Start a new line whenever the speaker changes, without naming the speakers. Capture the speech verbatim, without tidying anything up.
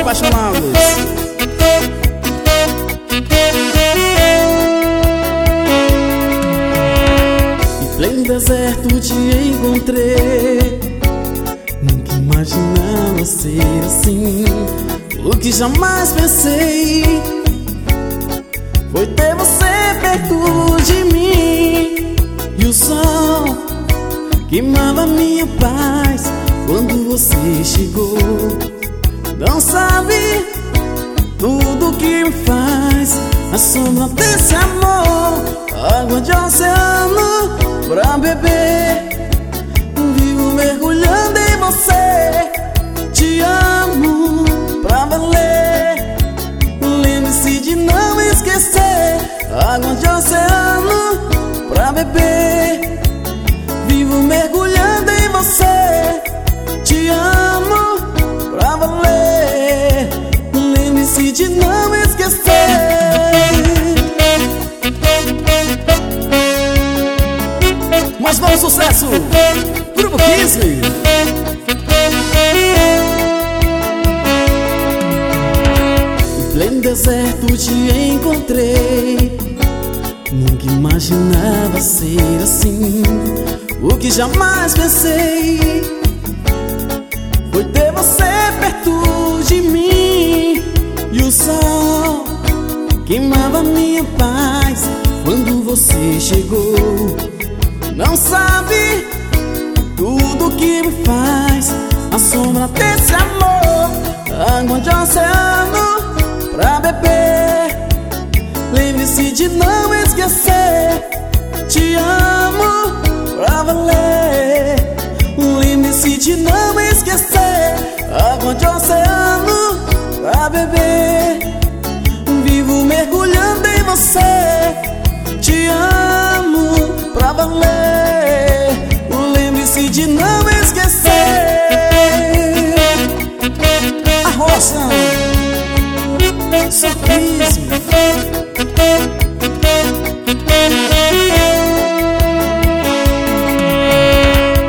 apaixonados. Em pleno deserto te encontrei, nunca imaginava ser assim. O que jamais pensei foi ter você perto de mim. E o sol queimava minha paz quando você chegou. Não sabe tudo que me faz a sombra desse amor. Água de oceano pra beber, vivo mergulhando em você. Te amo pra valer, lembre-se de não esquecer. Água de oceano pra beber, vivo mergulhando em você. Te amo pra valer, lembre-se de não esquecer. Mais novo sucesso, Grupo quinze. Em pleno deserto te encontrei, nunca imaginava ser assim. O que jamais pensei foi ter você perto de mim. E o sol queimava minha paz quando você chegou. Não sabe tudo que me faz a sombra desse amor. Água de oceano pra beber, lembre-se de não esquecer. Te amo pra valer, lembre-se de não esquecer. Água de oceano pra beber, vivo mergulhando em você. Te amo pra valer, lembre-se de não esquecer. A roça, sorriso.